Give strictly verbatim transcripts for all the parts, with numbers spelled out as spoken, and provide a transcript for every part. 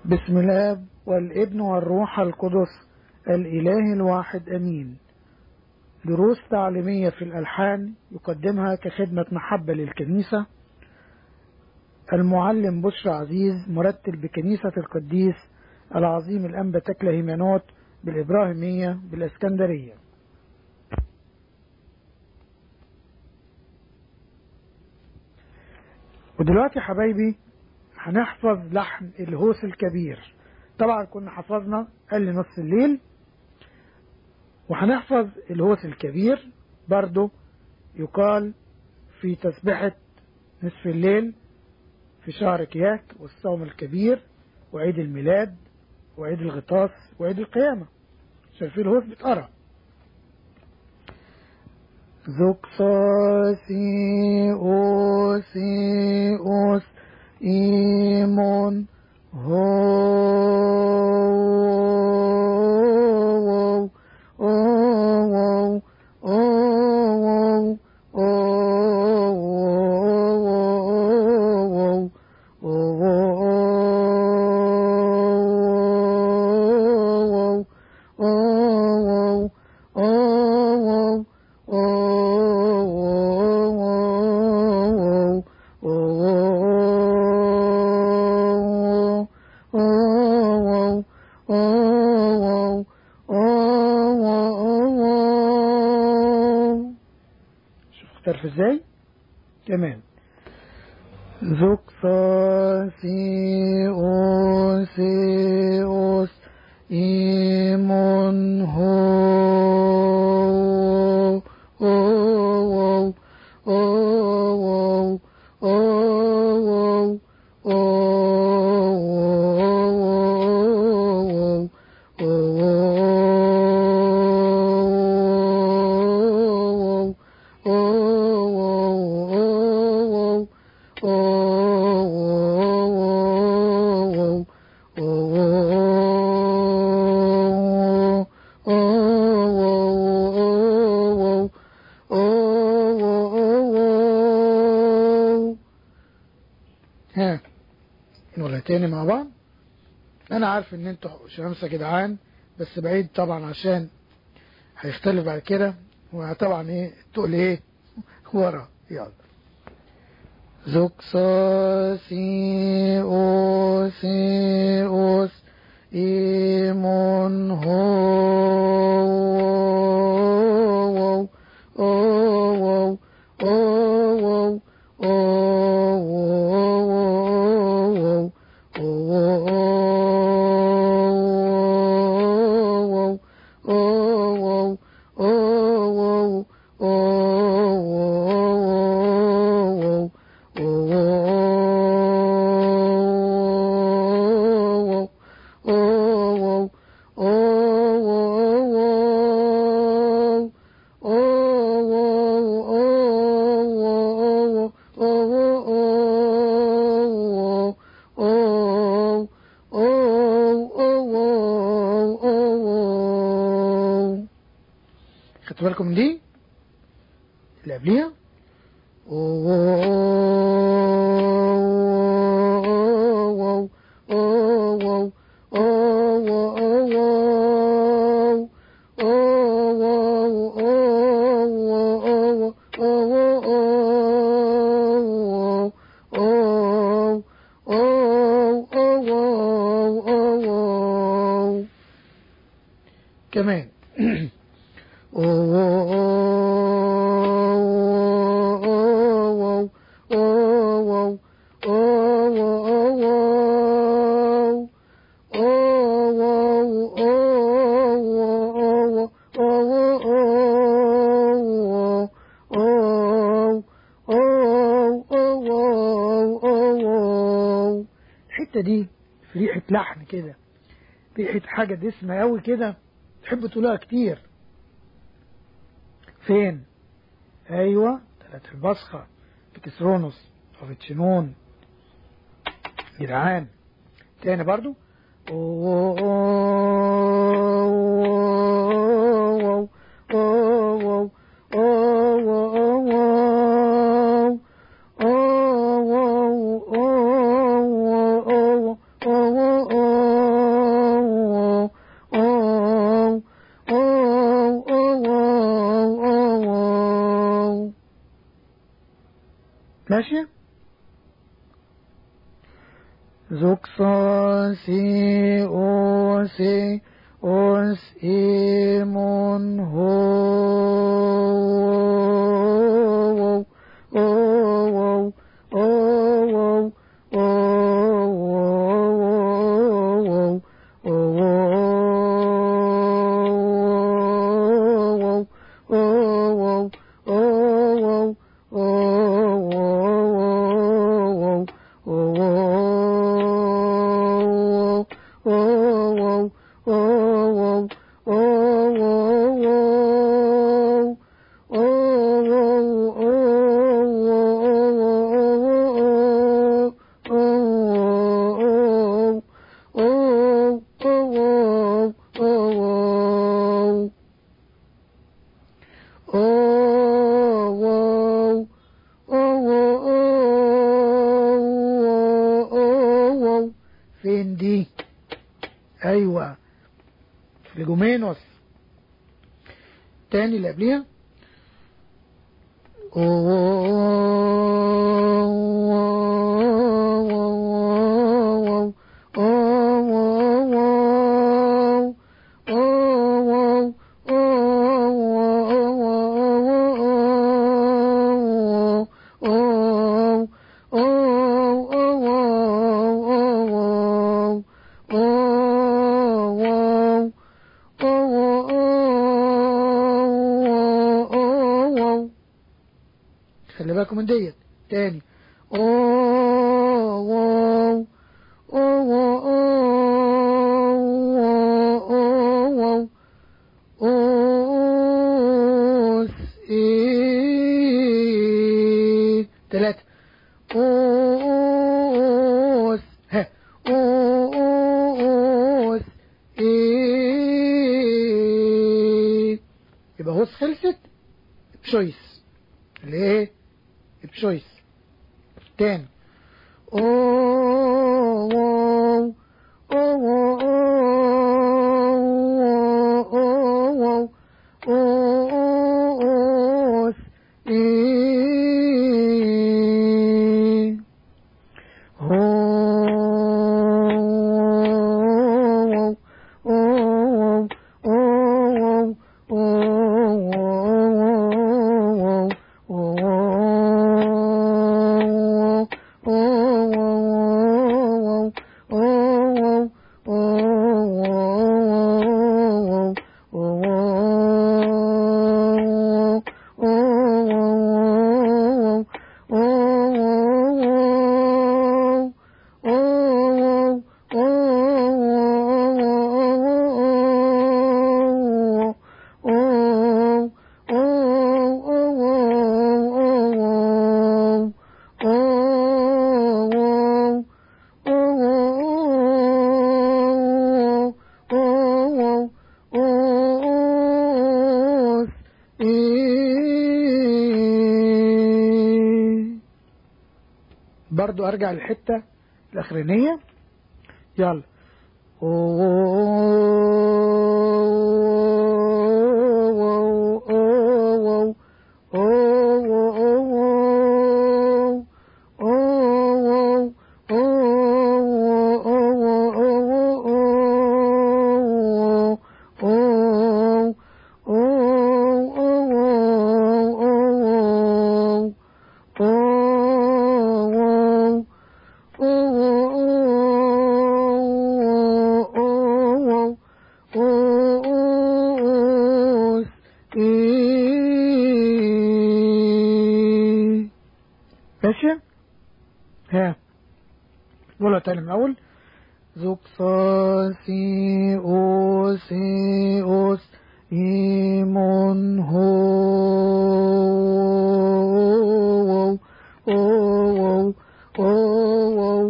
بسم الله والابن والروح القدس الإله الواحد أمين. دروس تعليمية في الألحان يقدمها كخدمة محبة للكنيسة المعلم بشرى عزيز، مرتل بكنيسة القديس العظيم الأنبا تكله هيمانوت بالإبراهيمية بالإسكندرية. ودلوقتي حبايبي هنحفظ لحن الهوس الكبير. طبعا كنا حفظنا قل نص الليل، وهنحفظ الهوس الكبير برضو يقال في تسبحة نصف الليل في شهر كياك والصوم الكبير وعيد الميلاد وعيد الغطاس وعيد القيامة. شايفين الهوس بيتقرأ زوكسا سي او سي اوس إيمون هو أو أو تعرف ازاي كمان زوك صا سي او سي اوس ايمون هو او او او ها نقولها تاني مع بعض. انا عارف ان انتوا شمسة جدعان، بس بعيد طبعا عشان هيختلف بعد كده، وطبعا ايه تقول ايه ورا. يلا زوك صا سي او سي اوس ايمون هو او او خدتوا بالكم من دي اللي قبليها؟ كمان الحتة دي في ريحة لحن كده، ريحة حاجة دسمة قوي كده، تحب تقولها كتير. فين؟ ايوه تلات البصخة في كسرونوس وفي تشينون جدعان. تاني برضو ماشي. زوكسا سي او سي اوس ايمون هو او او فين دي؟ ايوه فليجومينوس. تاني اللي قبليها خلي بالكم من ديت. تاني تلاتة اوس ها اوس ايه. يبقى هوس خلصت بشويس اللي ايه بشويس. تاني او اوس ايه هو برضو ارجع للحتة الاخرانية. يلا ماشي. ها قولها تاني من الاول. زوك صا سي او سي اوس ايمون هو او او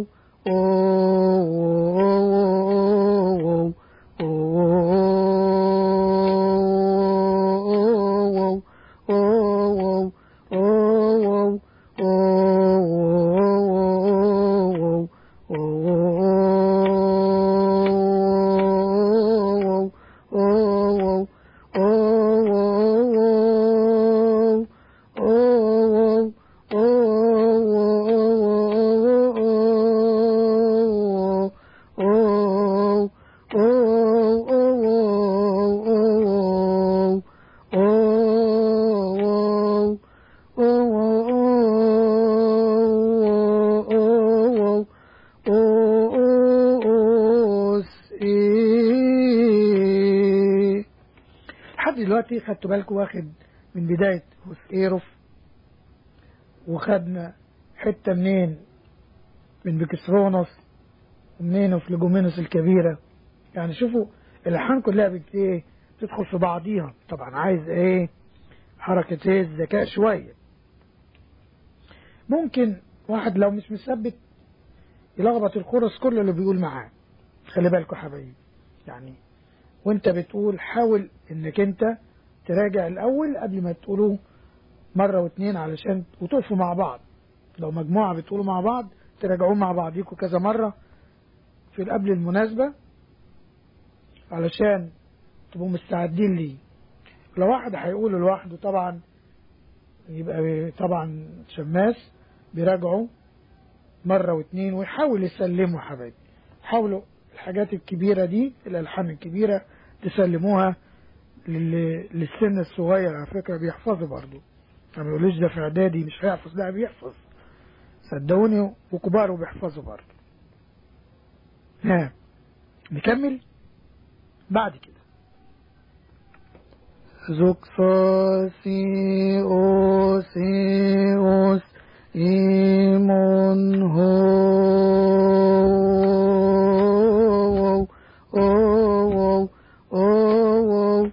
دلوقتي خدتوا بالكم واخد من بداية هوسكيروف، وخدنا حتة منين من بكسرونوس، ومنين في ليجومينوس الكبيرة. يعني شوفوا الألحان كلها بت ايه بتدخل في بعضيها. طبعا عايز ايه حركة ايه الذكاء شوية. ممكن واحد لو مش مثبت يلخبط الكورس كله اللي بيقول معاه. خلي بالكوا حبايبي، يعني وانت بتقول حاول انك انت تراجع الاول قبل ما تقولوا مرة واتنين، علشان وتقفوا مع بعض. لو مجموعة بتقولوا مع بعض تراجعوه مع بعضيكوا كذا مرة في قبل المناسبة علشان تبقوا مستعدين ليه. لو واحد هيقول لوحده طبعا يبقى طبعا شماس بيراجعوا مرة واتنين ويحاول يسلموا. حبايبي حاولوا الحاجات الكبيرة دي، الألحان الكبيرة تسلموها للسن الصغير. على فكرة بيحفظوا برضو، ما بيقولوش ده في إعدادي مش هيحفظ، لا بيحفظ صدقوني، وكبار وبيحفظوا برضو. ها نكمل بعد كده. زوكسوسيوسيوس إيمون هو أو أو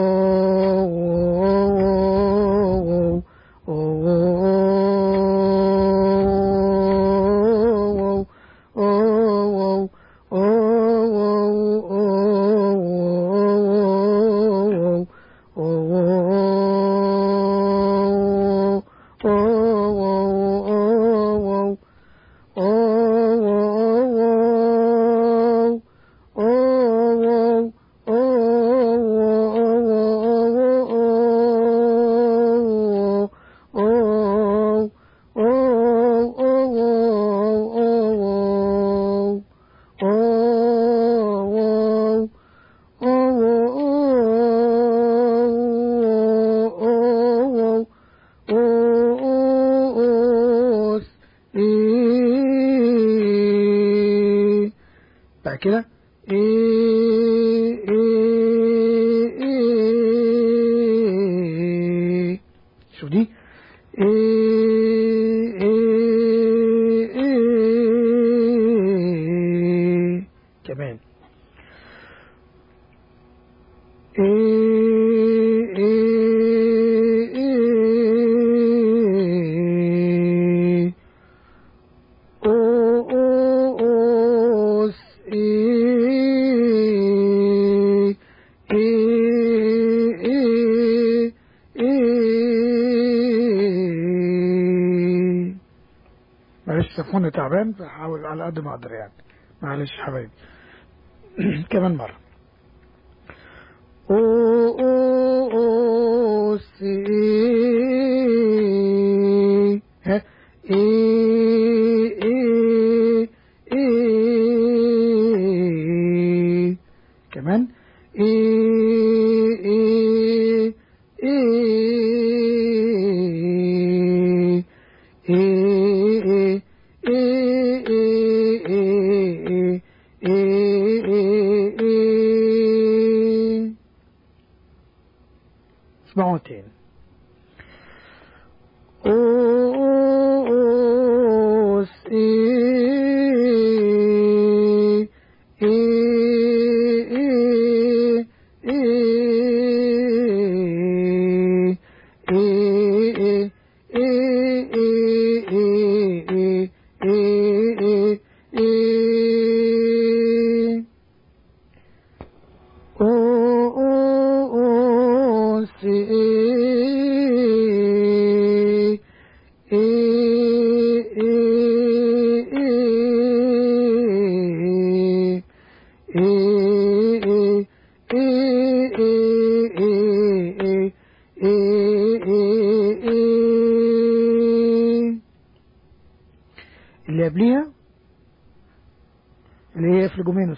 كده إيه إيه إيه. شوف دي إيه إيه إيه. كمان إيه إيه إيه. أو أو أوس إيه إيه إيه إيه. معلش سفوني تعبان فحاول على قد ما أقدر يعني. معلش حبايبي. كمان مرة. أو أو أوس إيه ها إيه إيه إيه. كمان إيه إيه إيه إيه إيه إيه إيه. اسمعوا تاني. أوس إيه إيه إيه إيه إيه إيه إيه إيه إيه. أوس إيه إيه إيه إيه. اللي قبليها اللي هي فليجومينوس.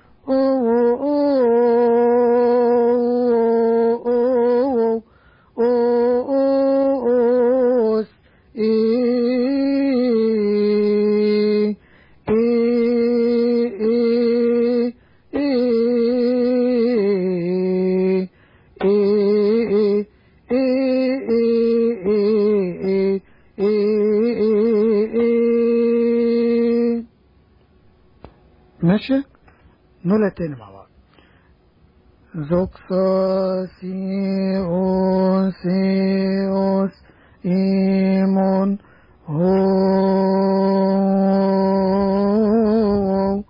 أوس إيه إيه إيه إيه ماشي، نقولها تاني مع بعض. زوكسا سيون سيوس إيمون هو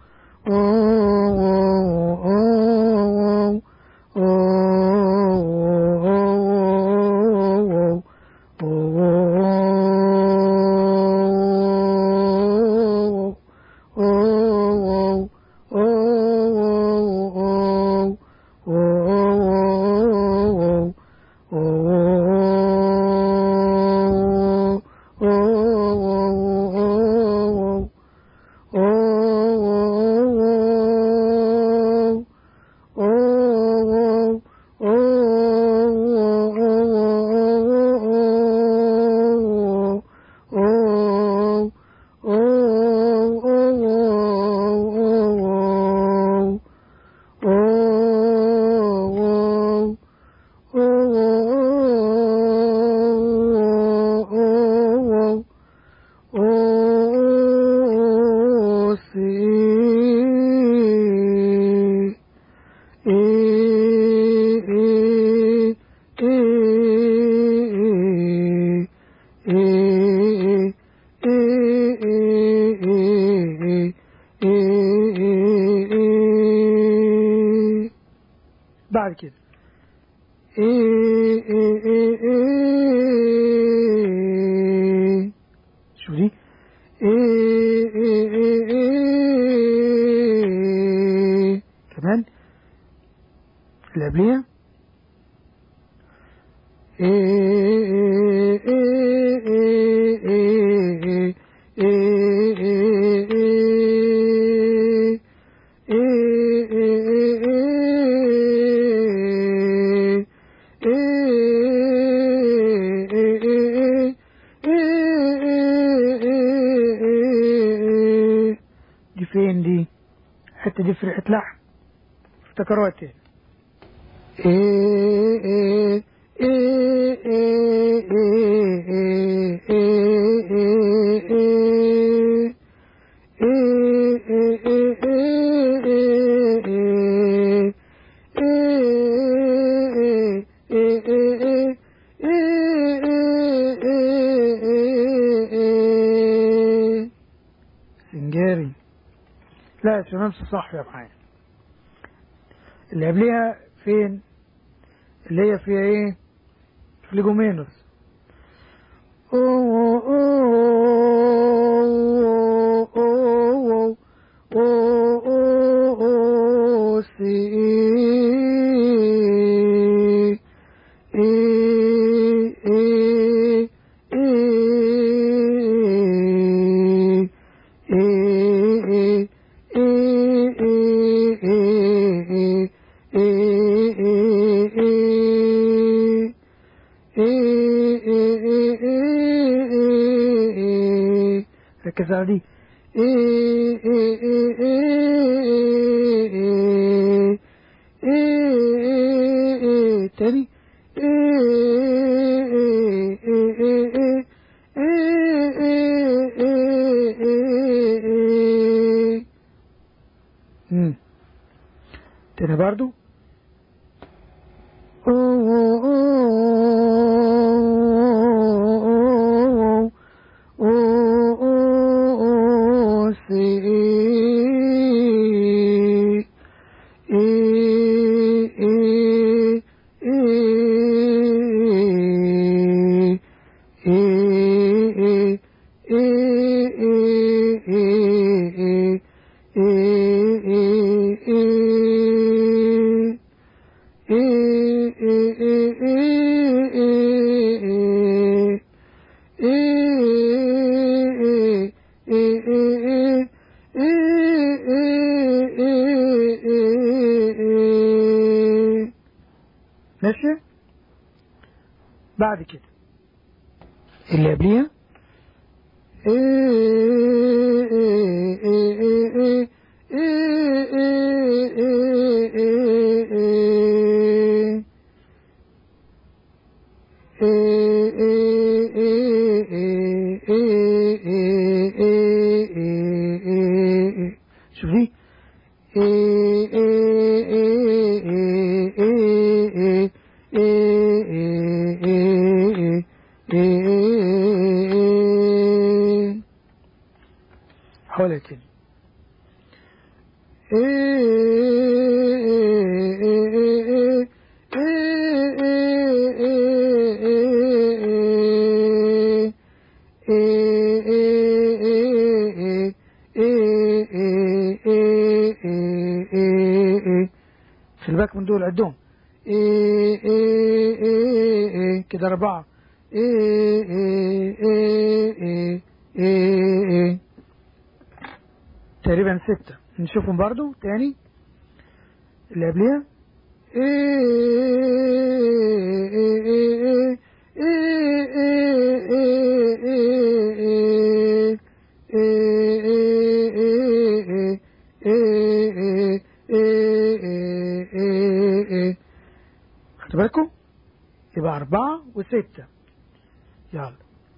بعد كده إيه إيه إيه إيه شو دي إيه إيه إيه إيه كمان اللي قبليها إيه إيه إيه إيه إيه دي فين دي؟ حتى دي في ريحة لحم، افتكروها تاني. إيه إيه إيه إيه سنجاري. لا يا شباب صح يا معايا. اللي قبليها فين؟ اللي هي فيها ايه؟ فليجومينوس. اوه اوه اوه اوه اوه سي اي اي اي ركز على دي. تاني تاني برضو. ماشي. بعد كده اللي قبليها شوف دي حولها تاني. خلي بالك من دول عدهم. كده أربعة. تقريبا ستة. نشوفهم برضو تاني اللي قبليها. خدوا بالكم يبقى أربعة وستة. يلا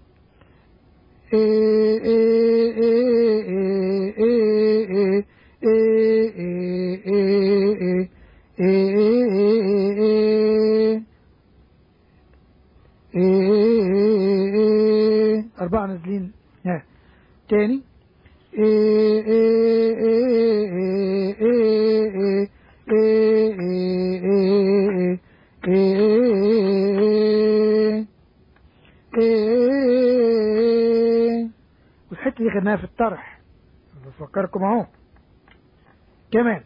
أربعة نازلين. ها تاني. والحتة دي خدناها في الطرح بفكركم اهو كمان.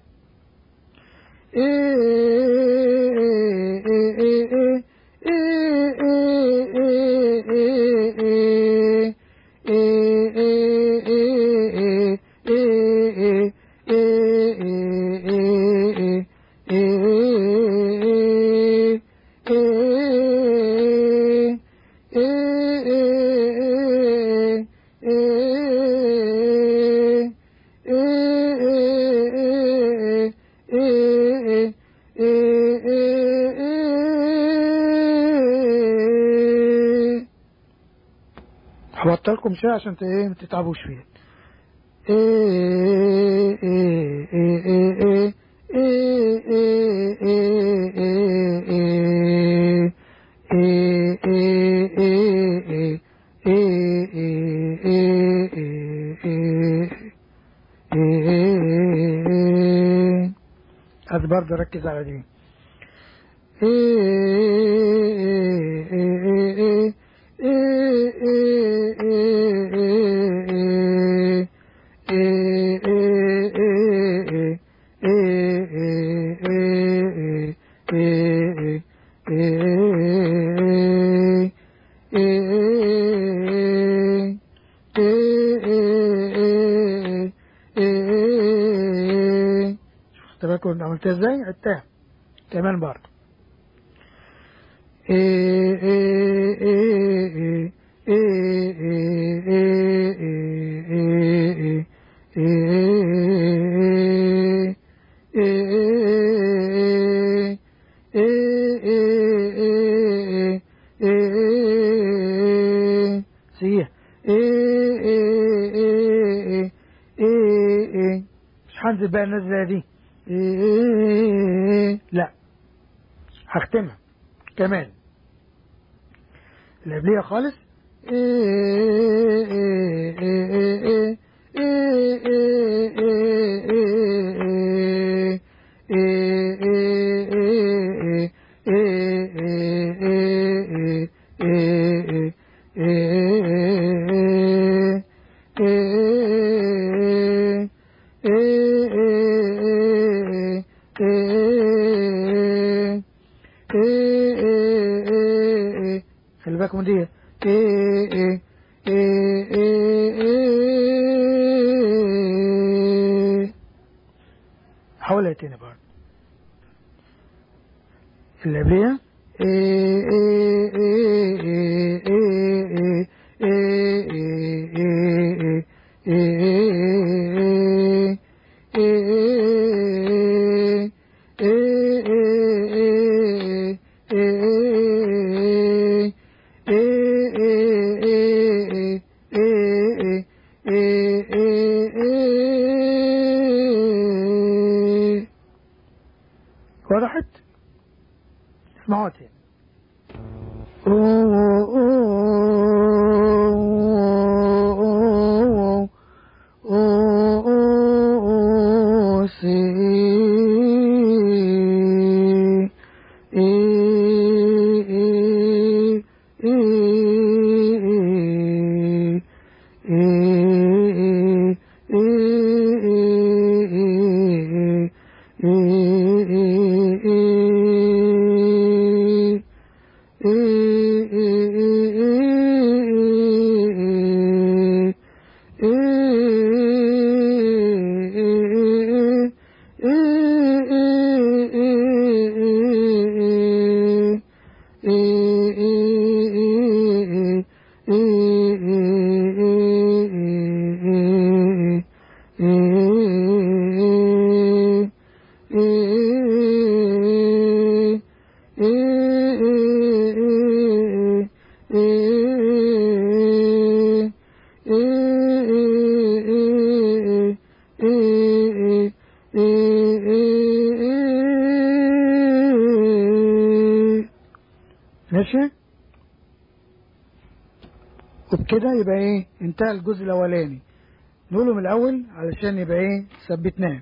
هبطلكم شوية عشان ايه ما تتعبوش فيها. هذا برضه ركز على دي. شفت بالكم عملتها ازاي؟ عدتها كمان برضه. سيح. مش هنزل بقى النزلة دي. لا هختمها كمان اللي قبليها خالص. خلي بالكم دي. حاولها تاني برضه اللي قبليها. وضحت؟ اسمعوا تاني. Oh ماشي. وبكده يبقى ايه انتهى الجزء الاولاني. نقوله من الاول علشان يبقى ايه ثبتناه.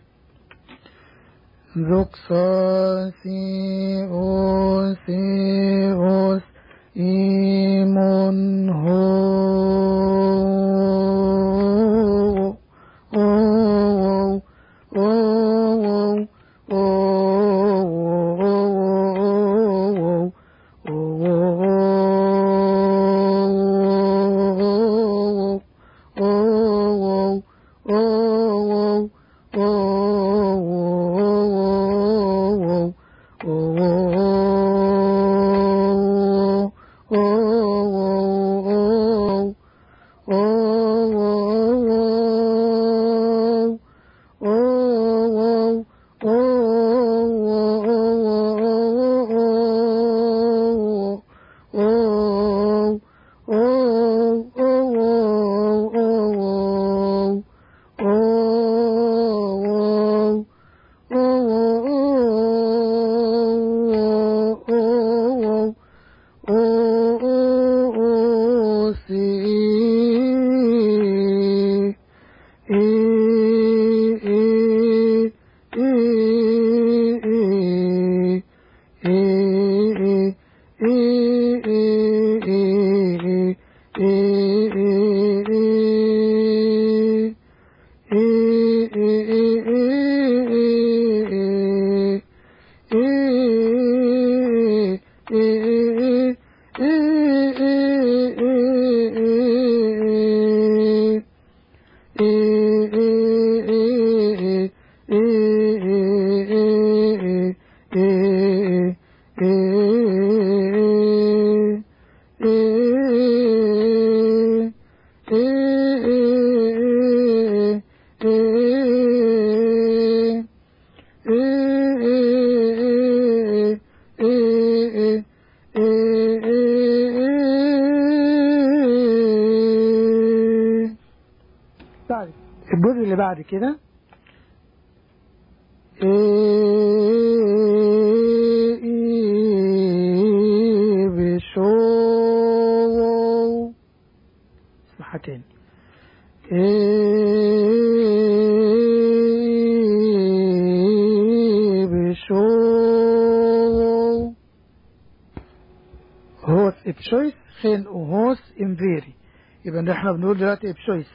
زوك صا سي او سي اوس ايمون هو او او الجزء اللي بعد كده بشو اسمعها تاني بشو هوس ابشويس خين وهوس امفيري. يبقى احنا بنقول دلوقتي ابشويس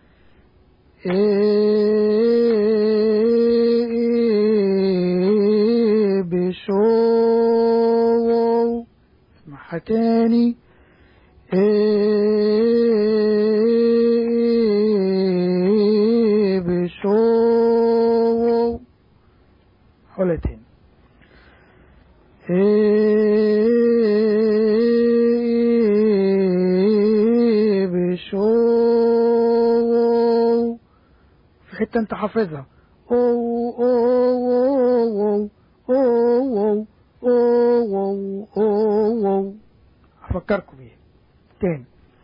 بشو اسمعها تاني بشو حولها تاني بشو حتى انت حافظها او او او او او او او هفكركم بيها تاني.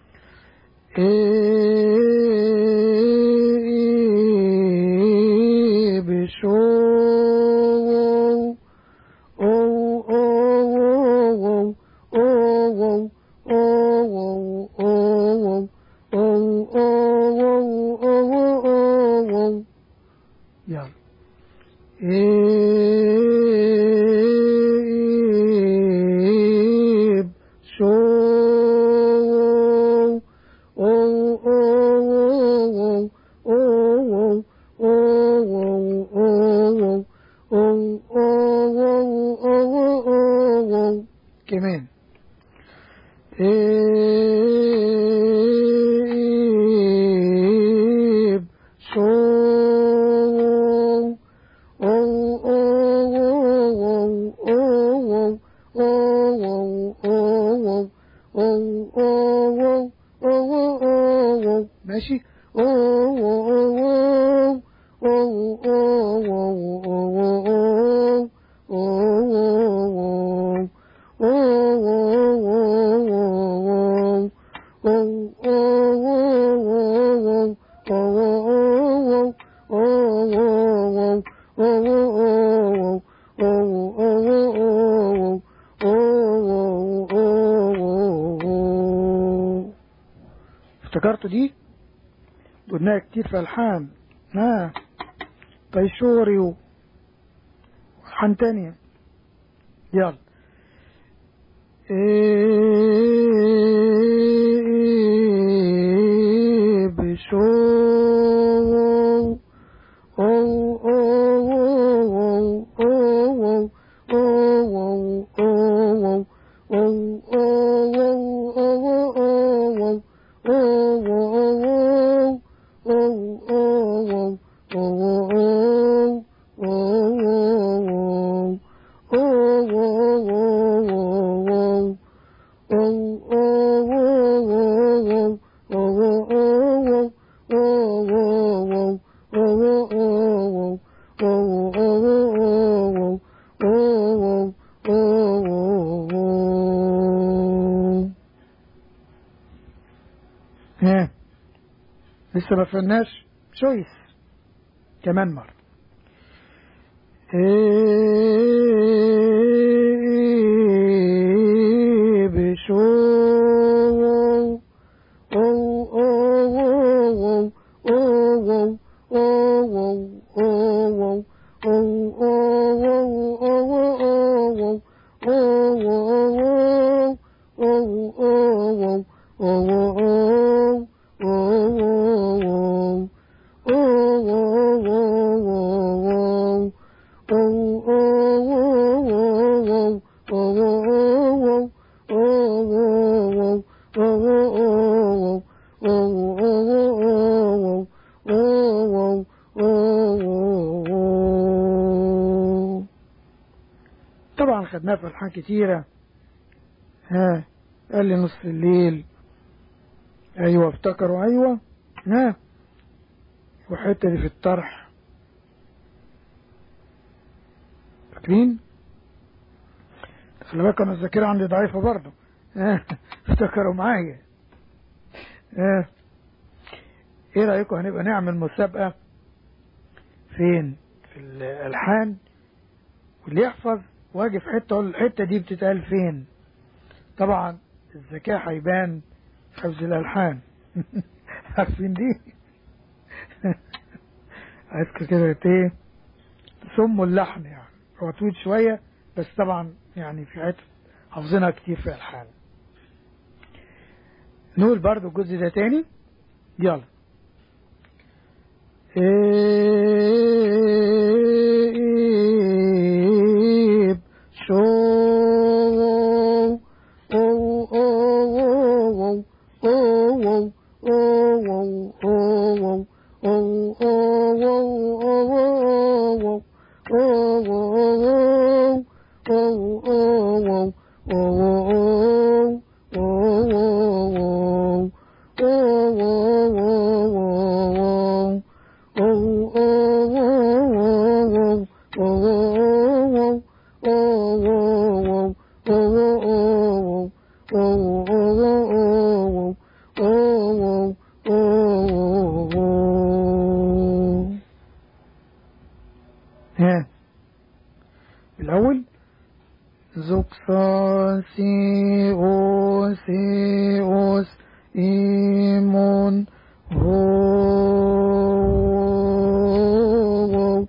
بشو او او او او او يلا إيب شو أو أو أو أو أو أو كمان إيب شو ماشي افتكرتوا دي قلناها كتير في الحان. ها طيشوري وحان تانية. يلا ايه بشو او او او او او او لسه ما فهمناش شويس كمان مرة. ايه بشو او او او او او او طبعا خدناه في ألحان كتيرة. ها قال لي نصف الليل، ايوه افتكروا، ايوه. ها وحتة دي في الطرح، فاكرين؟ خلي بالك انا الذاكرة عندي ضعيفة برضه. ها افتكروا معايا. ها ايه رأيكم هنبقى نعمل مسابقة فين في الألحان، واللي يحفظ واجي في حتة اقول الحتة دي بتتقال فين. طبعا الذكاء هيبان حفظ الألحان. عارفين دي؟ عايزك كده ايه تصموا اللحن، يعني هو طويل شوية بس طبعا يعني في حتة حافظينها كتير في الألحان. نقول برضو الجزء ده تاني. يلا ايه شو ها الأول زوك صا سي او سي اوس إيمون هو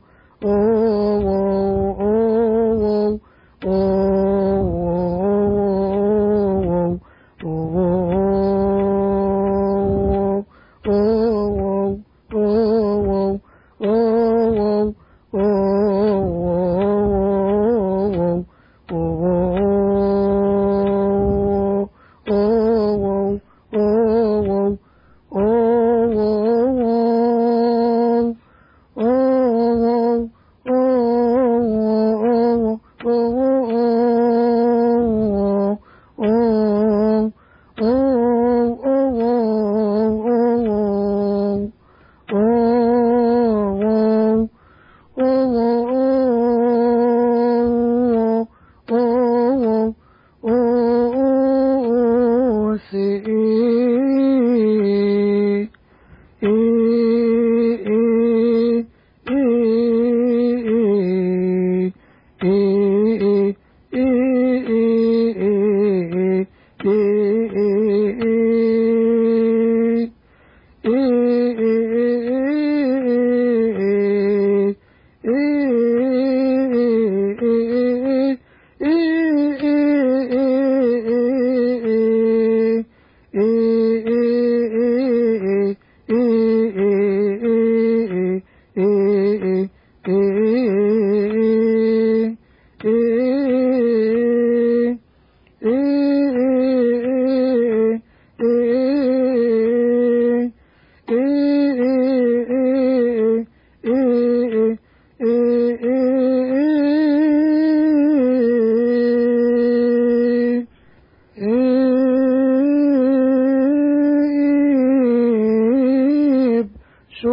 Oh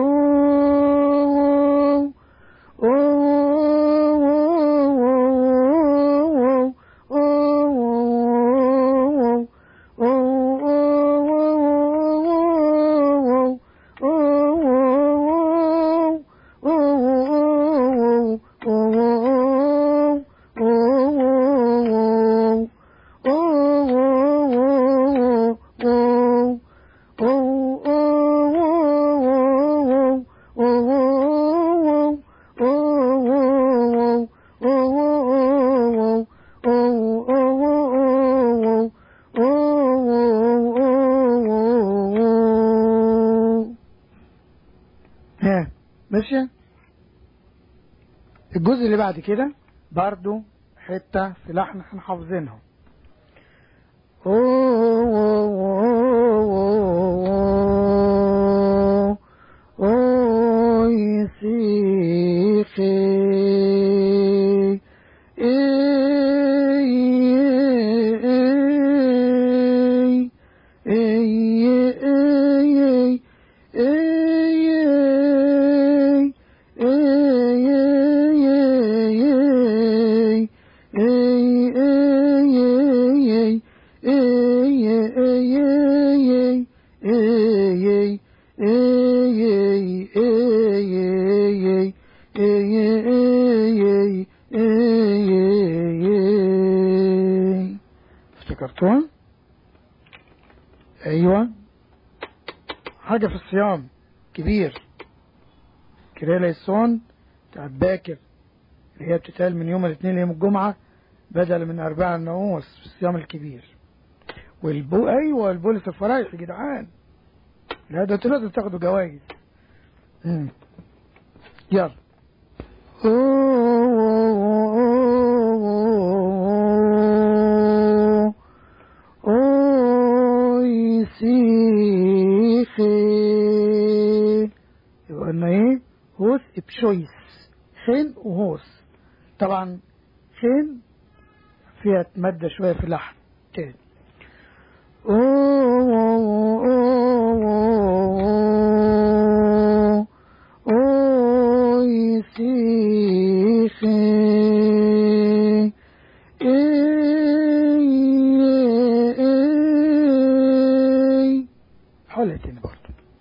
ماشي. الجزء اللي بعد كده برضو حتة في لحن احنا حافظينها. افتكرتوها؟ ايوه، حاجة في الصيام كبير، كريه ليسون بتاعت باكر اللي هي بتتقال من يوم الاثنين ليوم الجمعة بدل من أربعة الناموس في الصيام الكبير. والبو أيوة البولس الفرايح يا جدعان، لا ده انتوا لازم تاخدوا جوايز. يلا. يبقى قلنا ايه؟ هوس بشويس، خين وهوس. طبعا خين فيها مادة شوية في اللحن تاني. حولها تاني برضه.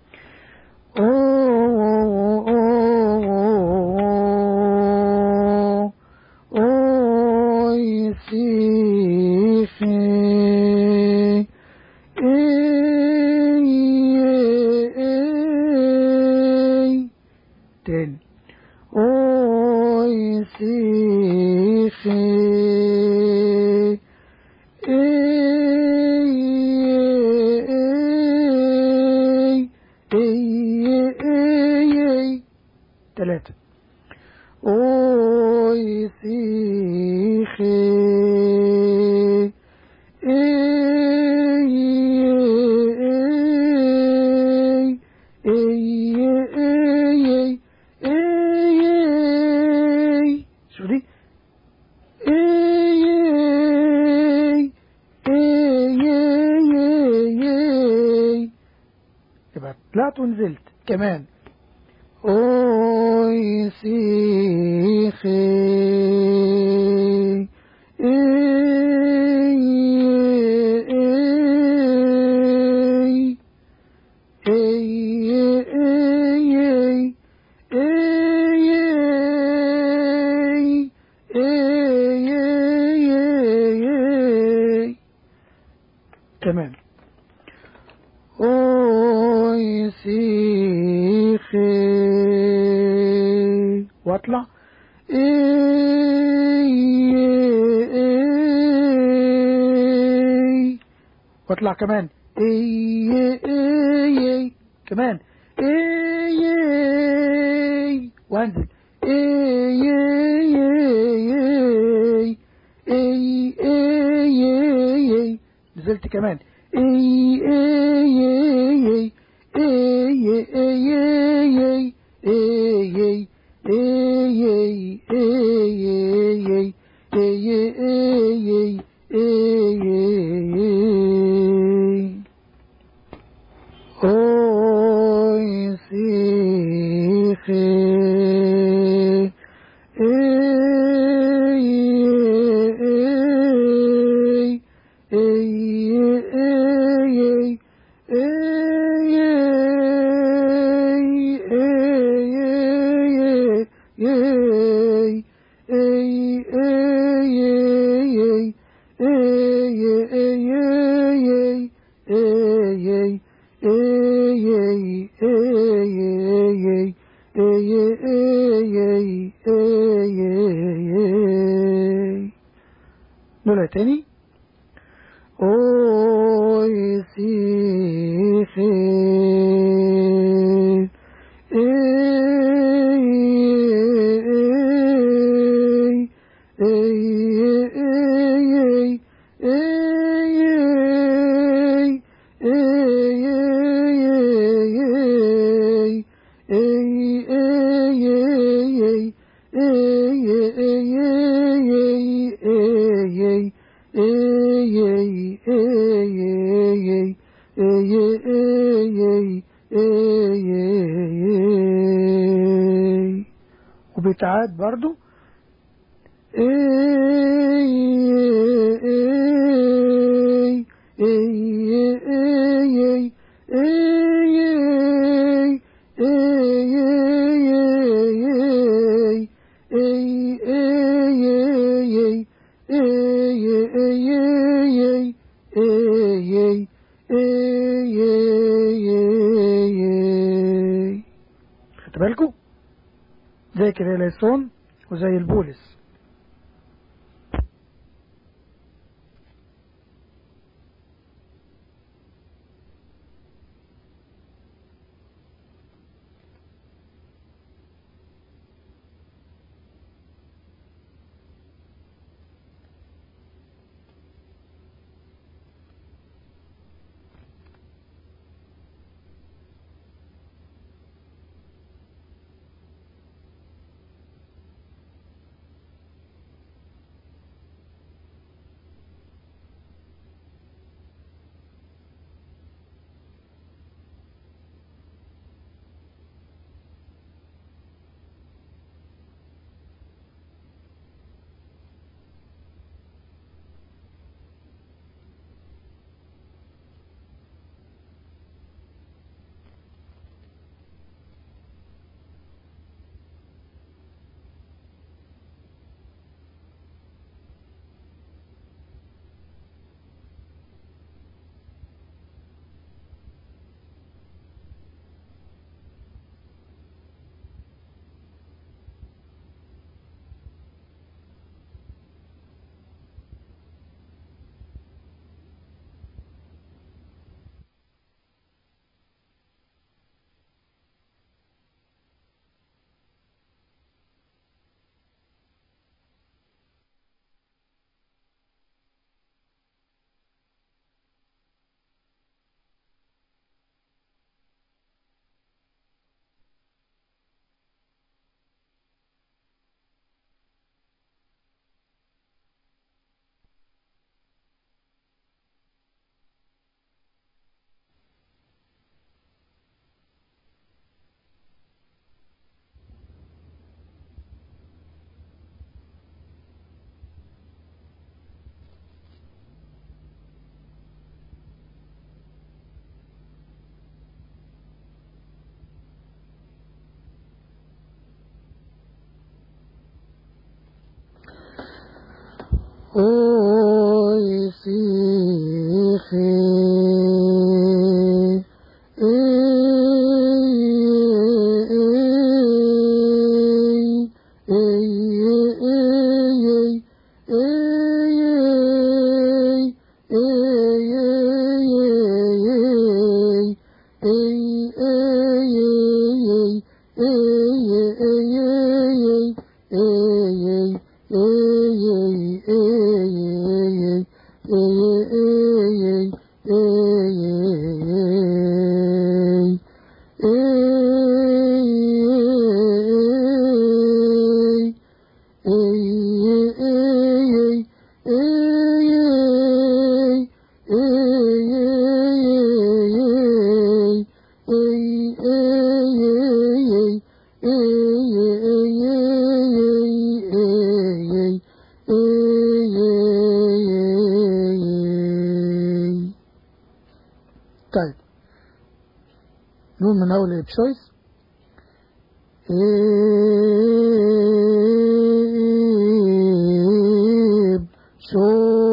تاني. اوي سيخي ثلاثة. اوي سيخي شو دي؟ يبقى طلعت ونزلت كمان. اوي سيخي كمان. اوي سيخي واطلع واطلع كمان كمان وانزل نزلت كمان اوي سي نقولها تاني. اوي سي خير وبتعاد برضو خدت بالكم زي كده ليسون وزي البولس. اوي سي خير طيب نقول من أول التشويس. إيب شو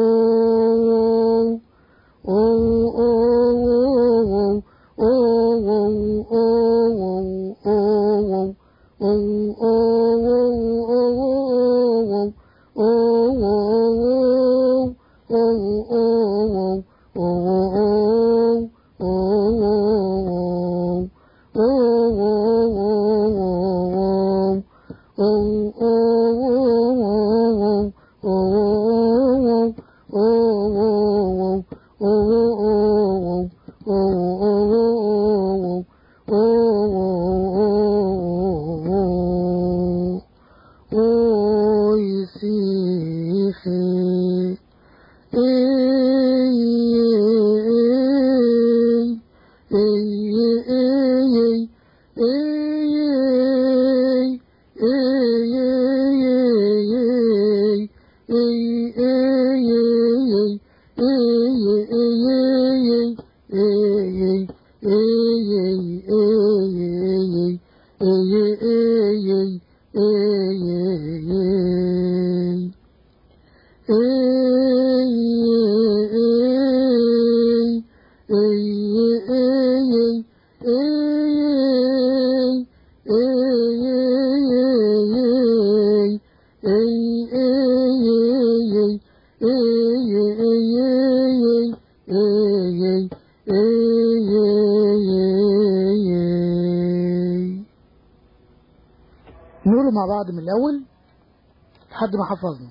أو أو أو أو أو أو نقوله مع بعض من الأول لحد ما حفظنا.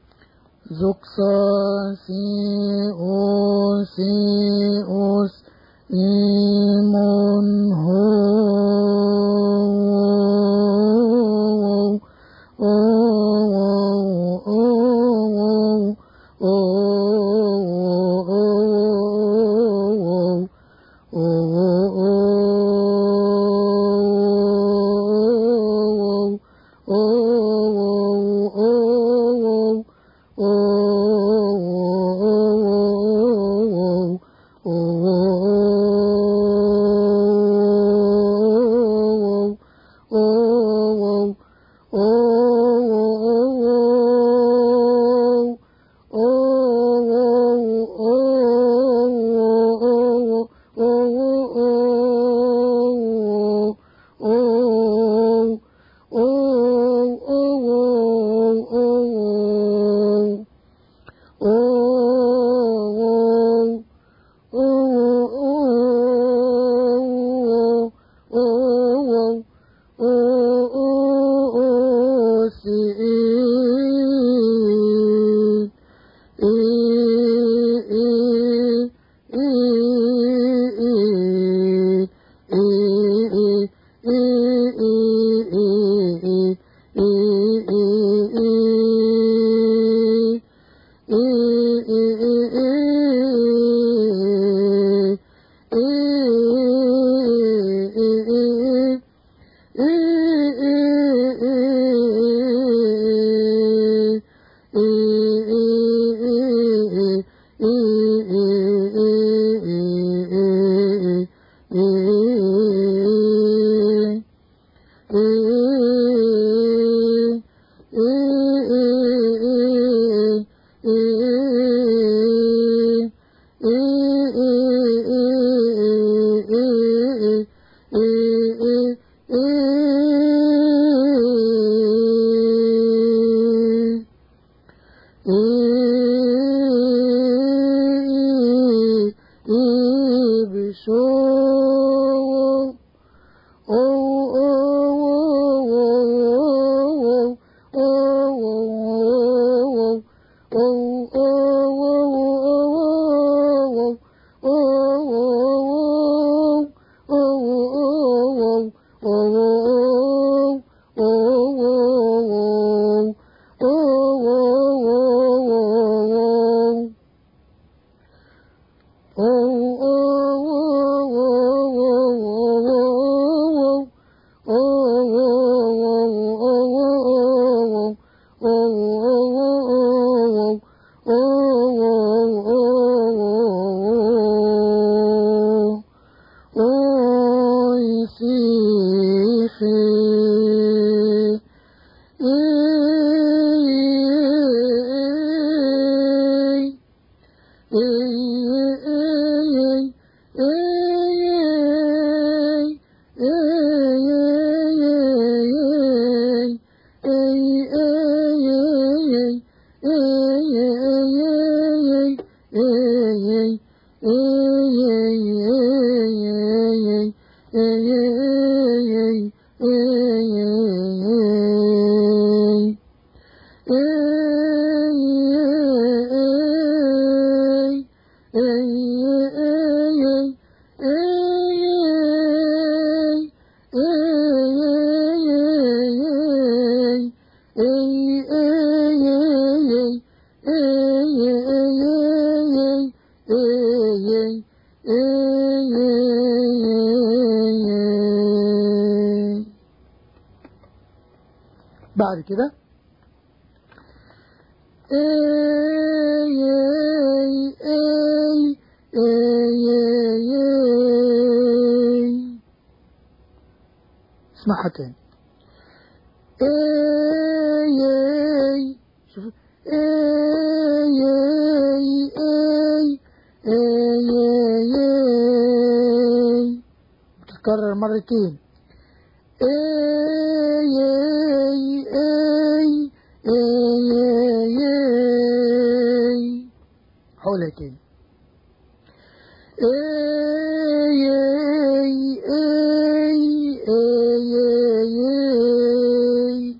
زوكسا سي او سي اوس إيمون هو بعد كده اي اي اي اي اي اي. اسمعها تاني. اي اي. شوف اي اي اي اي اي اي. بتتكرر مرتين. اي اي اي اي اي اي. حولها تاني. اي اي اي اي اي اي.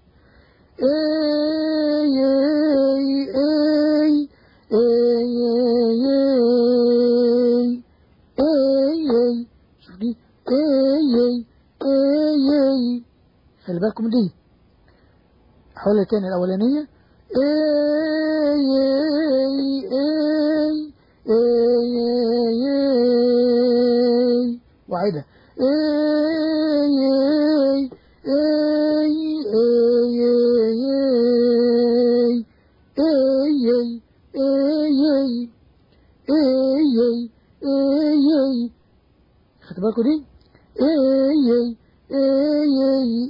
اي اي اي اي اي اي. شوف دي اي اي اي اي. خلي بالكم دي. حولها تاني الأولانية. اي اي اي اي اي اي. وعيدها. اي اي اي اي اي اي اي اي اي. خدت بالكم دي؟ اي اي اي اي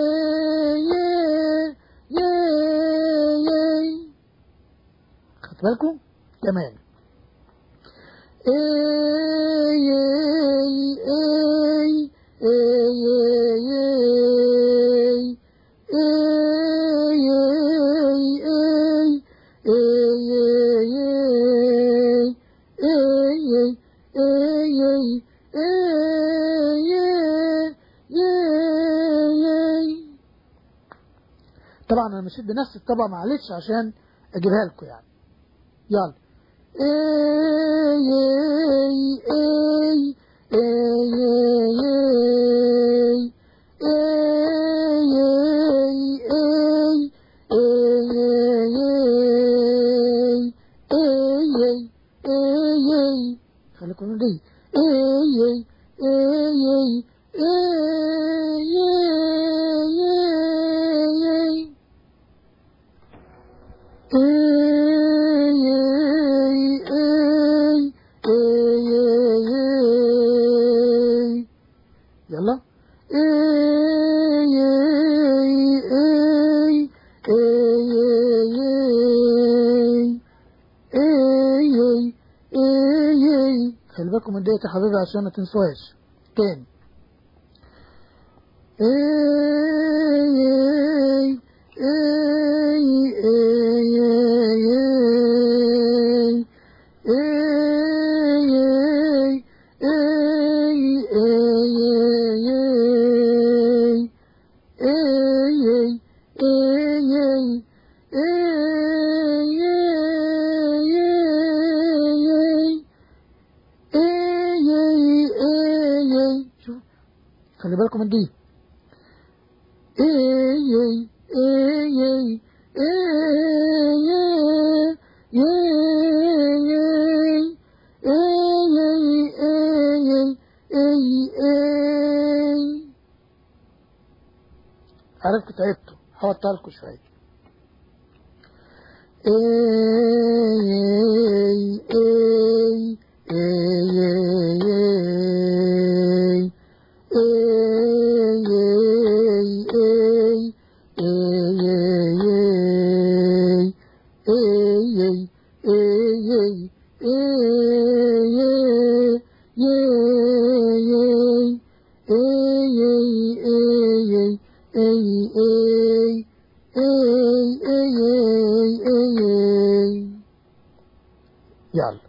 اي. خدت بالكم؟ كمان. اي اي اي اي اي طبعا انا مشيت بنفس الطبقه معلش عشان اجيبها لكم يعني. يلا. اي اي اي اي اي اي. خليكم دي. اي اي اي يلا. خلي بالكم من ديت يا حبيبي عشان ما تنسوهاش تاني. خلي بالكم من دي. اي اي اي اي. عرفت تعبتوا هحطها لكم شويه. اي اي اي يلا.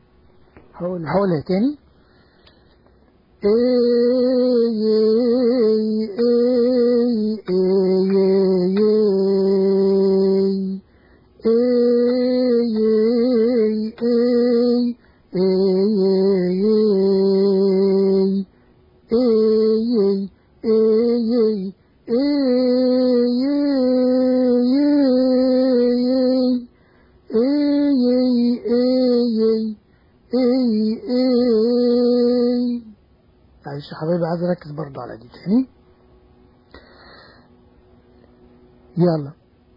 هقولها تاني. اي عايز اركز برضو على دي تاني. يلا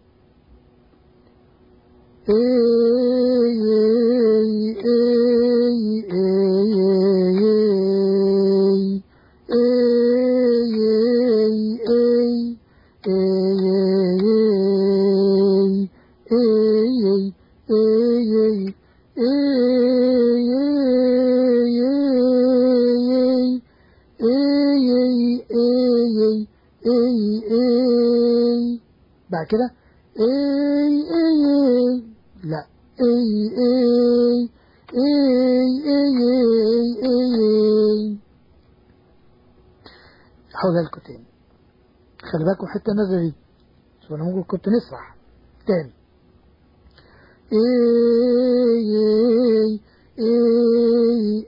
بعد كده اي اي لا اي اي اي اي اي. هقولها لكم تاني، خلي بالكم حتة النزلة دي عشان انا ممكن كنت نسرح تاني. اي اي اي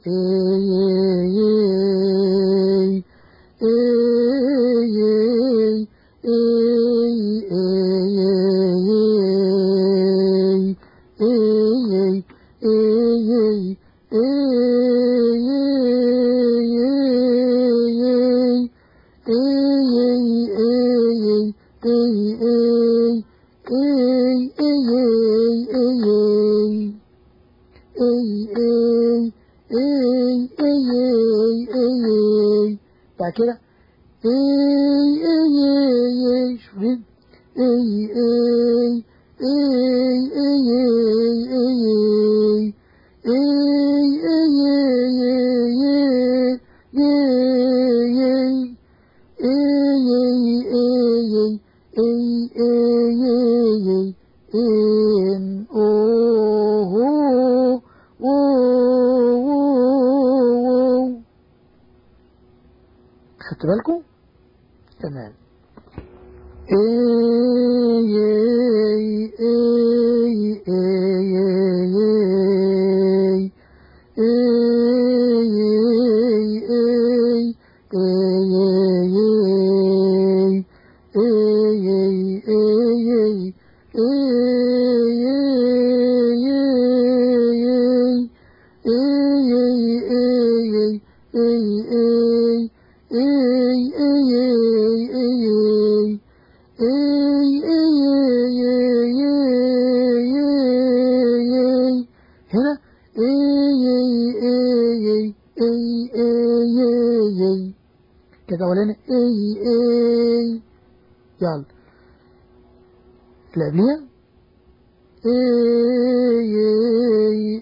اي بعد كده اي اي اي شوفين اي اي اي خدت بالكم؟ تمام. هنا كده اولاني اي اي. يلا اللي قبليها اي اي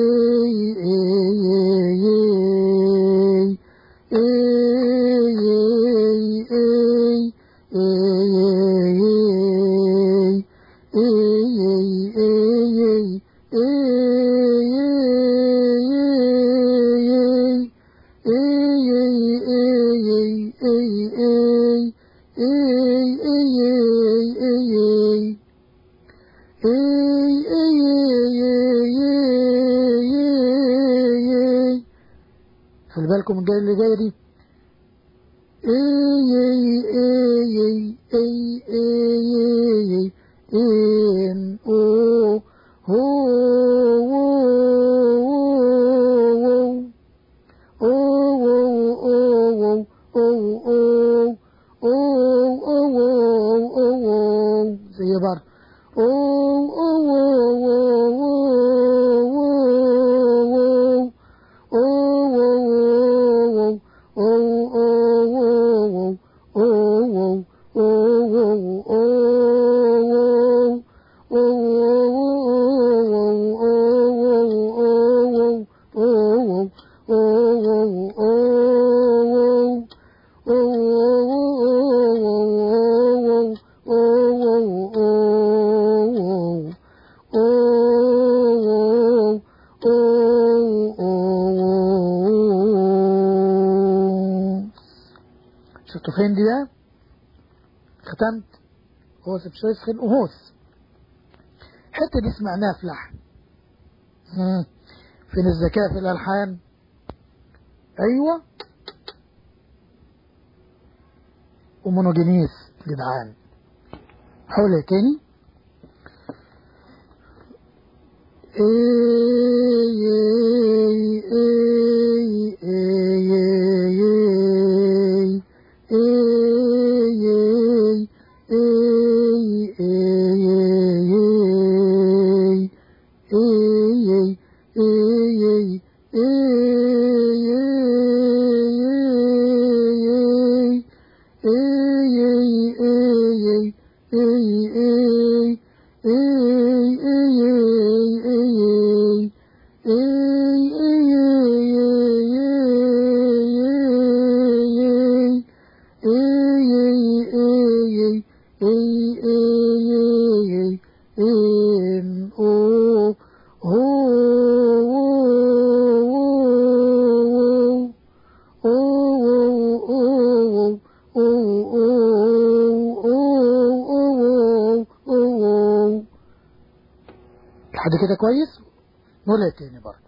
خلي بالكم الجاي اللي جايه دي اي اي اي اي اي ان او هو زي بعض شفتوا فين دي بقى؟ ختمت هوس بشويس خن وهوس. الحتة دي سمعناها في لحن. فين الذكاء في الألحان؟ أيوة ومونوجينيس جدعان. حولها تاني. اي اي اي اي لحد كده كويس؟ نقولها تاني برضه.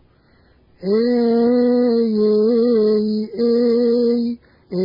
اي اي اي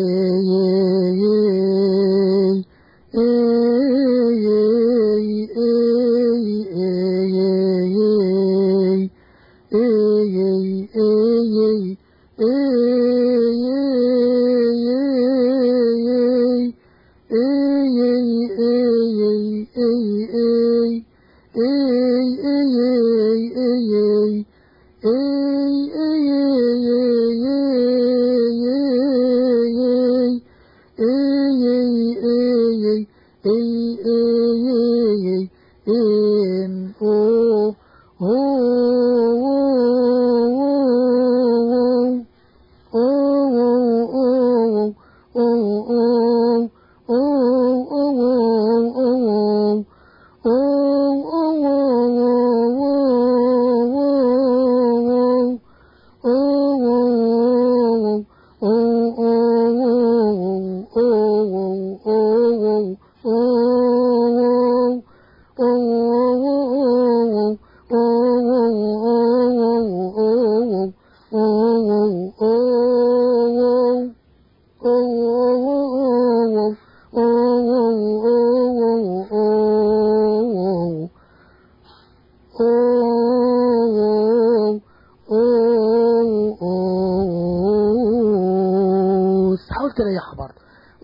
حاول تريحها برضه.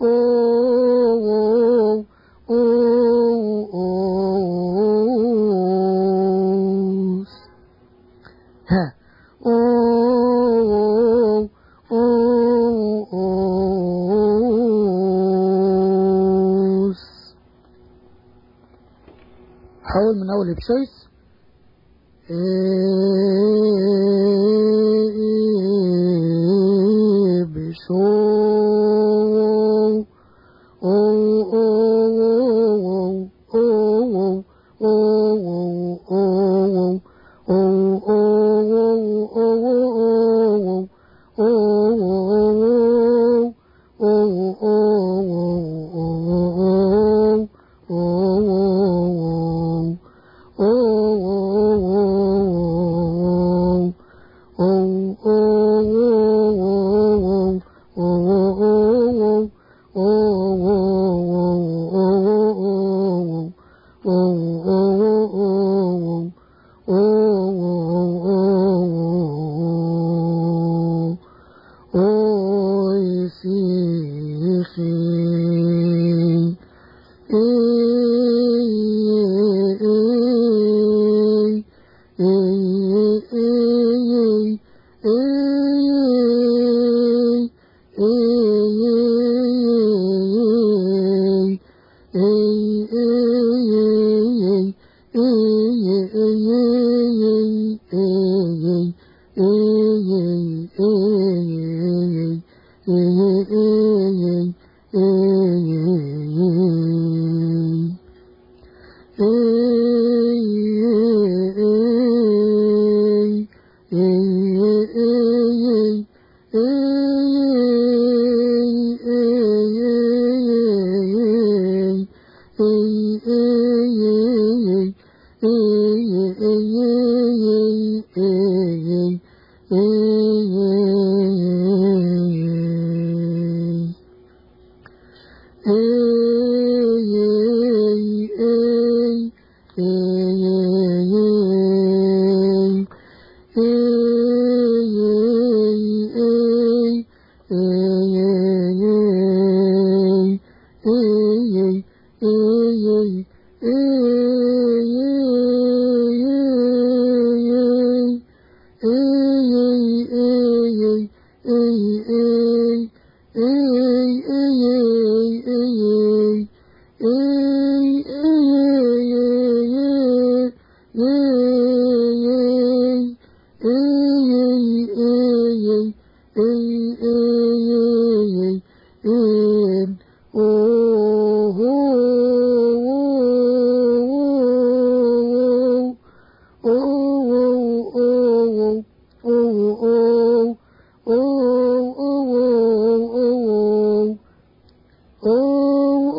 ها حاول من اول بشويس.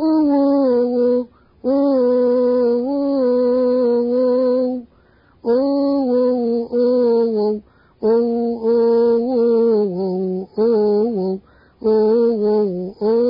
Oh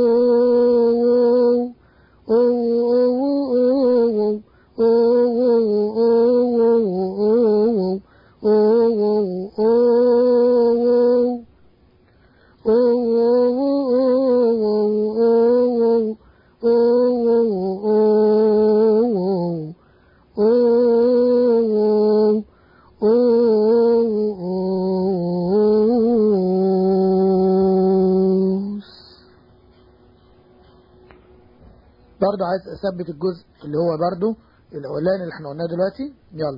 برضو عايز اثبت الجزء اللي هو برضو الاولاني اللي احنا قلناه دلوقتي. يلا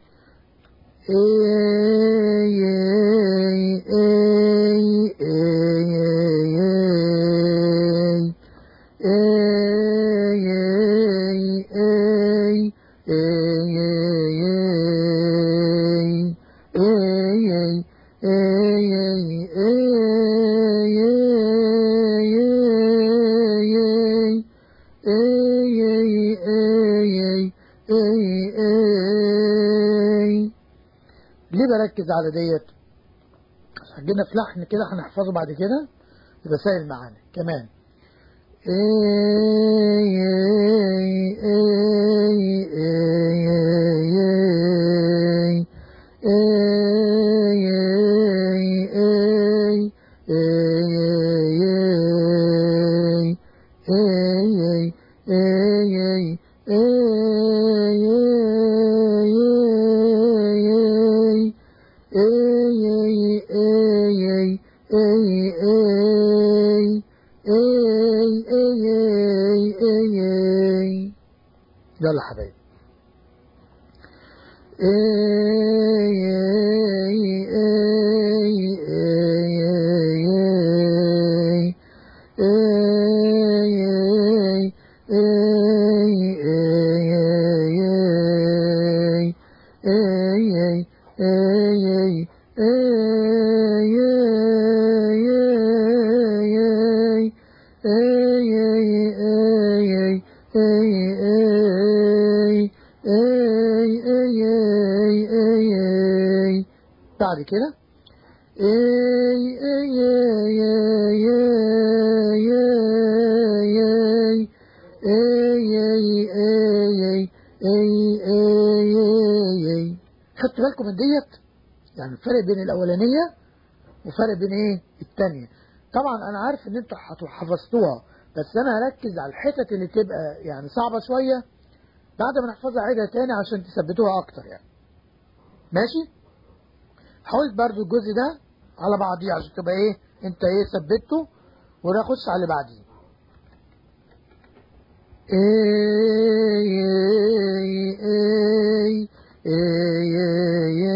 اي اي اي ليه بركز على ديت؟ عشان جينا في لحن كده هنحفظه بعد كده يبقى سهل معانا كمان. يلا حبايبي بعد كده اي اي اي اي اي اي. خدت بالكم من ديت؟ يعني الفرق بين الاولانيه وفرق بين ايه الثانيه. طبعا انا عارف ان انتوا حفظتوها، بس انا هركز على الحتت اللي تبقى يعني صعبه شويه بعد ما نحفظها عيدها تاني عشان تثبتوها اكتر يعني. ماشي؟ حاول برضو الجزء ده على بعضيه عشان تبقى ايه انت ايه ثبته، ونخش على اللي بعديه. اي اي اي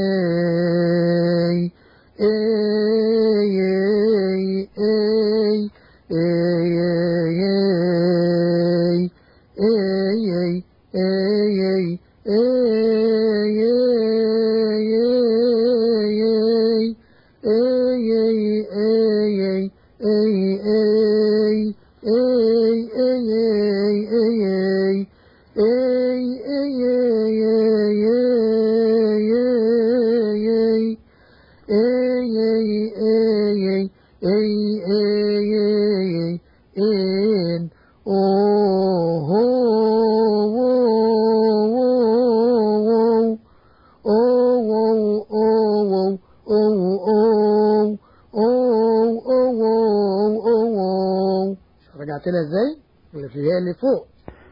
رجعت لها ازاي؟ اللي فيها اللي فوق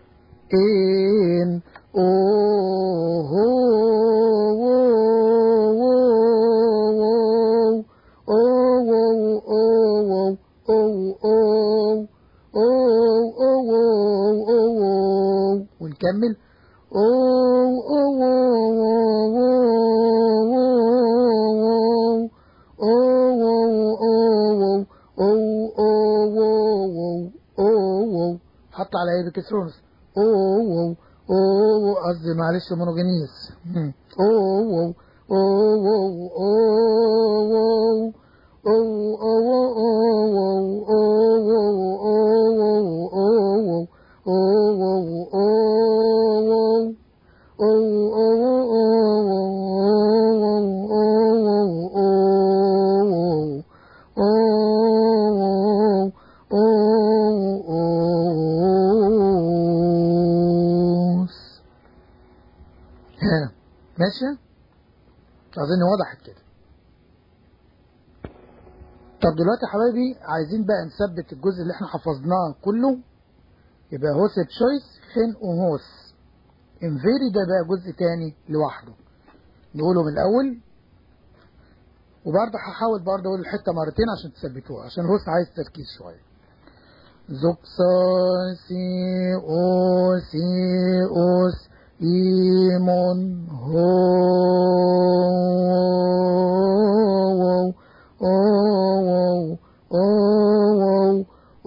ان او ونكمل حط على ايه بكسرونس او او قصدي معلش مونوجينيس او او ماشي؟ أظن وضحت كده. طب دلوقتي يا حبايبي عايزين بقى نثبت الجزء اللي احنا حفظناه كله. يبقى هوس تشويس خن وهوس انفيري ده بقى جزء تاني لوحده نقوله من الأول، وبرضه هحاول برضه أقول الحتة مرتين عشان تثبتوها، عشان الهوس عايز تركيز شوية. زوكسا سي أو سي أوس إيمون هو أو أو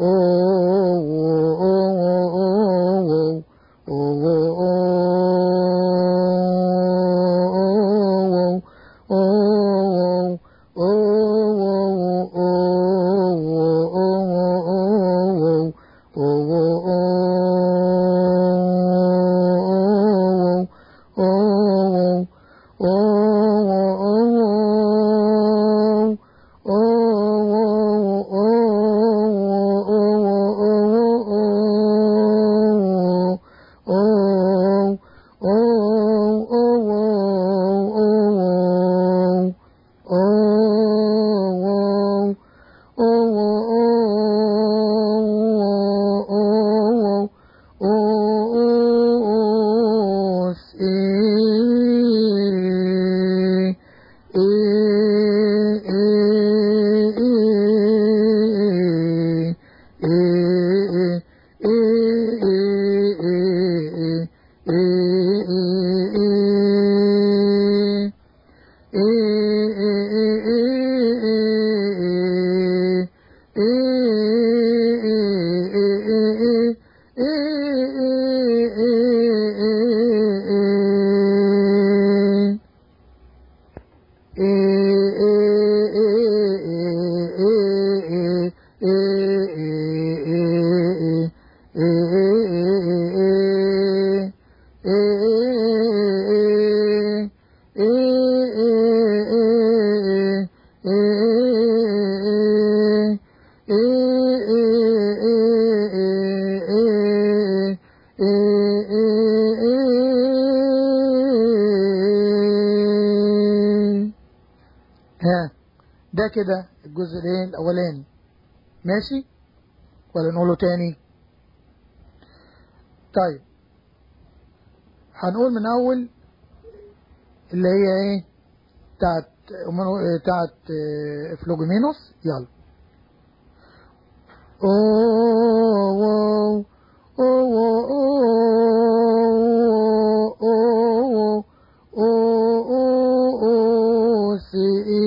ها ده كده الجزء الايه الاولاني. ماشي ولا نقوله تاني؟ طيب هنقول من اول اللي هي ايه بتاعت بتاعت فلوجيمينوس. يلا أوه أوه أوه أوه سي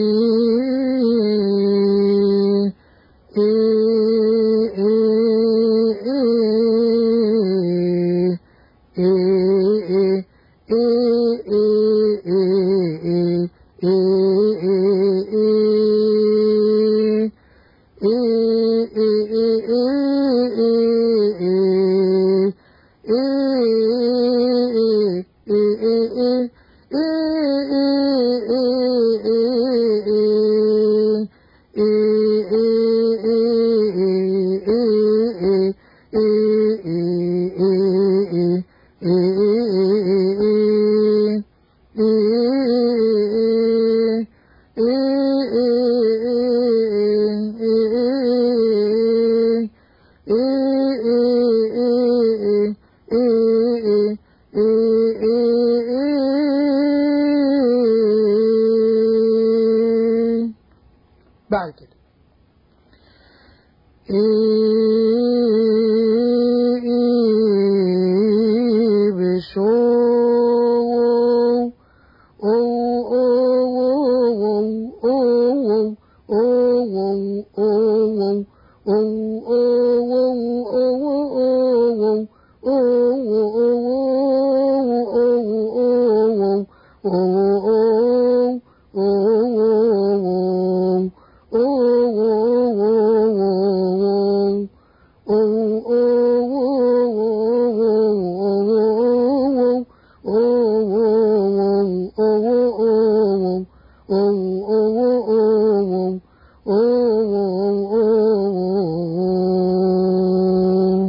بعد كده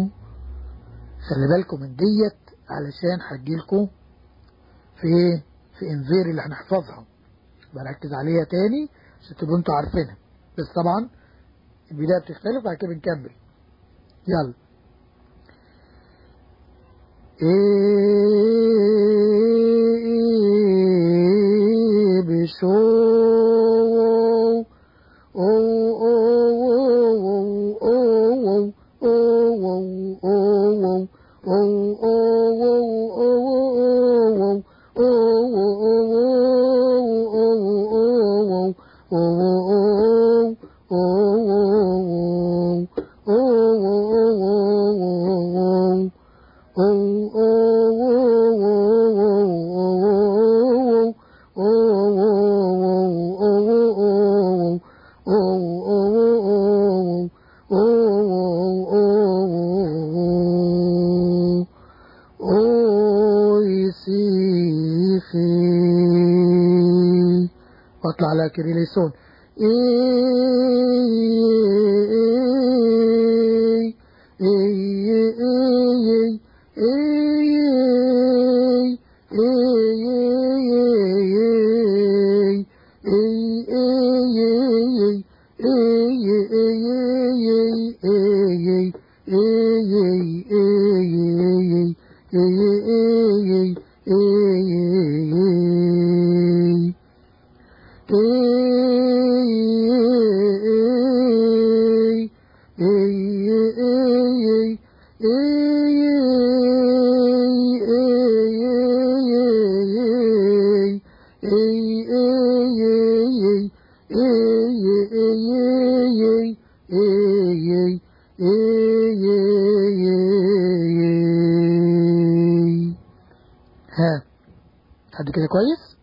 خلي بالكم من ديت علشان هتجيلكوا في في انفيري اللي هنحفظها، بركز عليها تاني عشان تبقوا انتوا عارفينها، بس طبعا البداية بتختلف بعد كده بنكمل. يلا ايه بشو واطلع على كريليسون ها حد كده كويس؟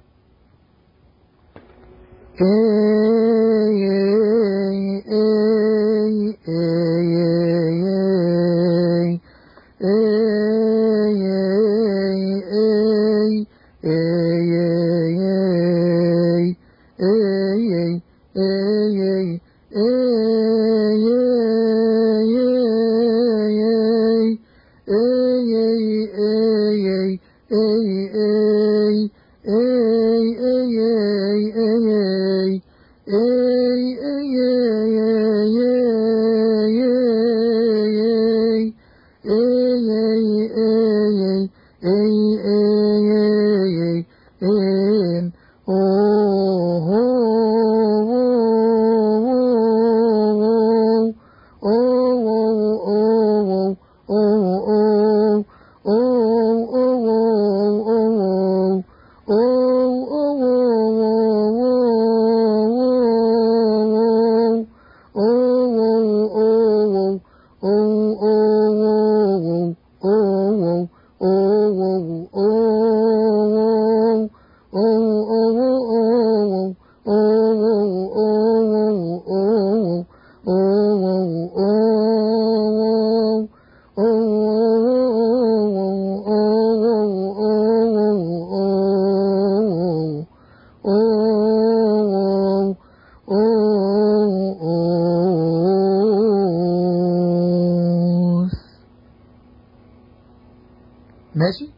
ماشي؟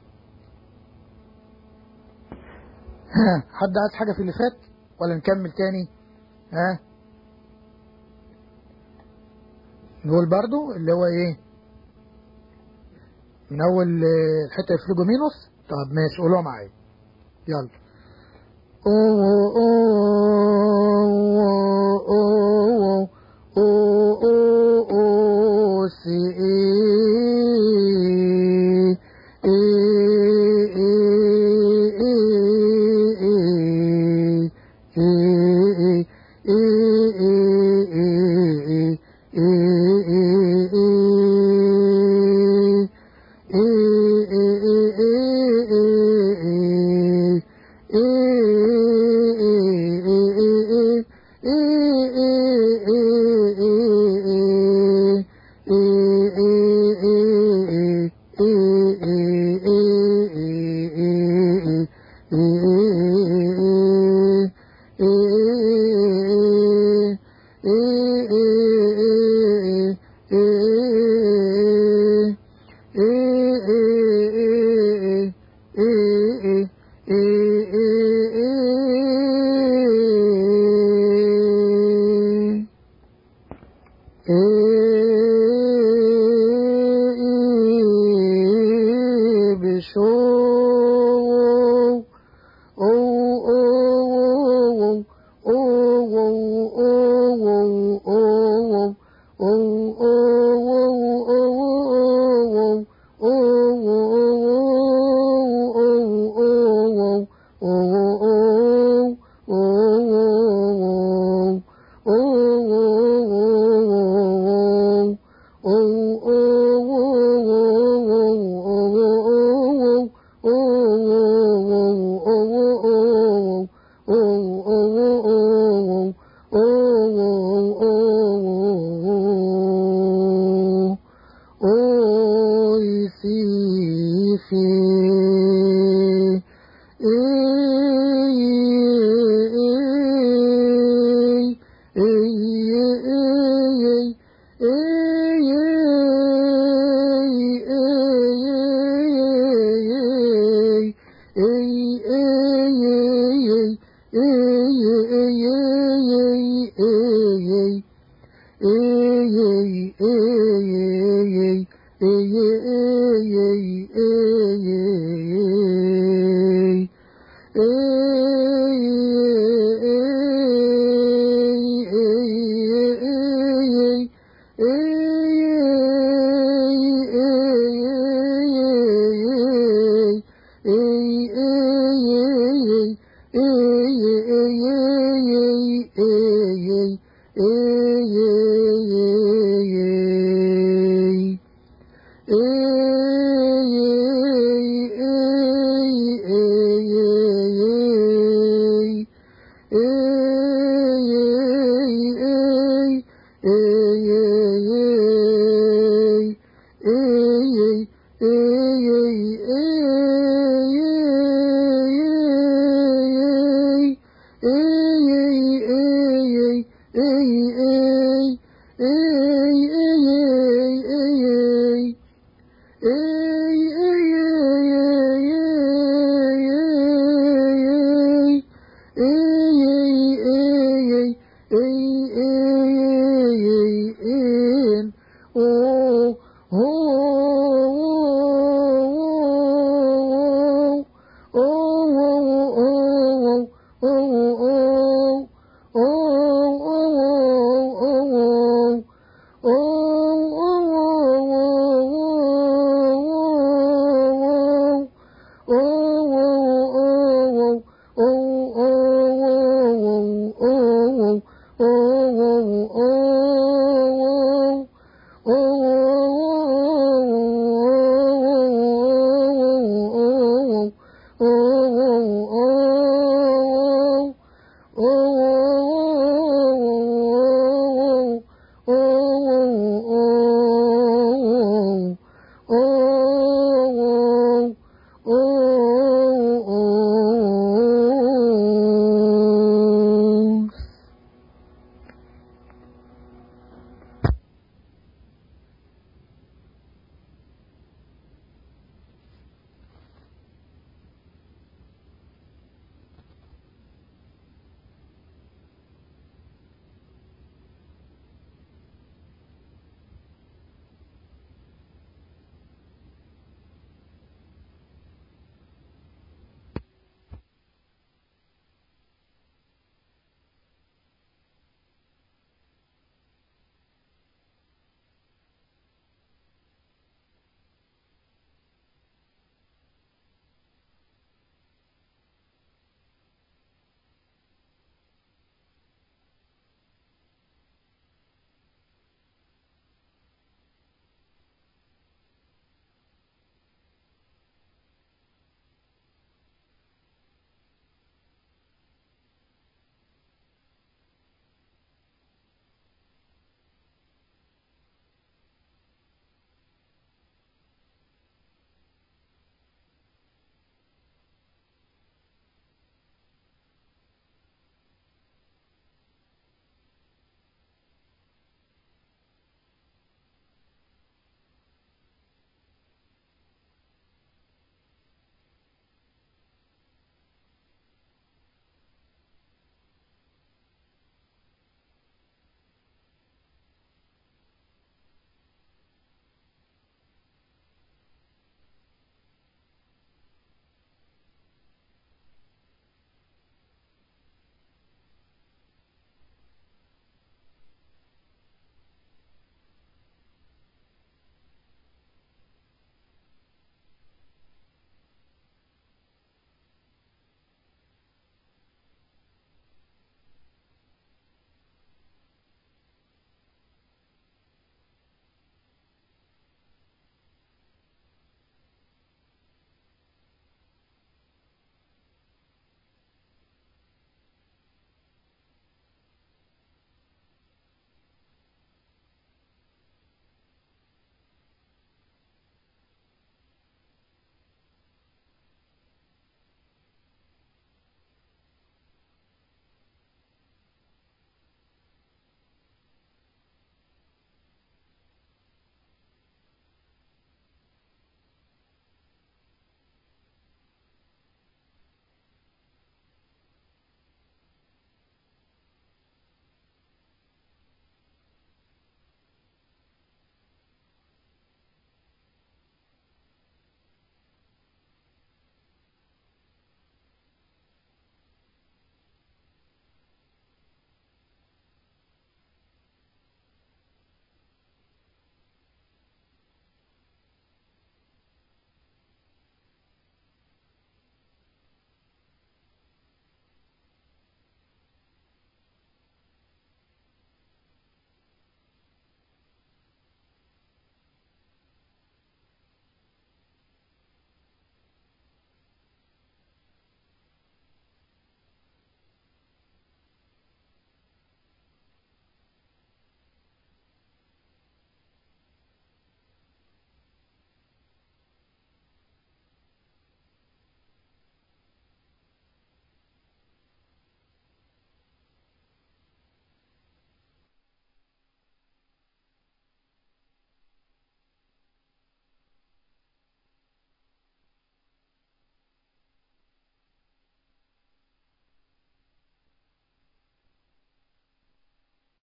ها حد عايز حاجة في اللي فات ولا نكمل تاني؟ ها نقول برضو اللي هو ايه من اول الحتة الفلوجومينوس. طب ماشي قولوها معايا يلا. او او او او او سي oh,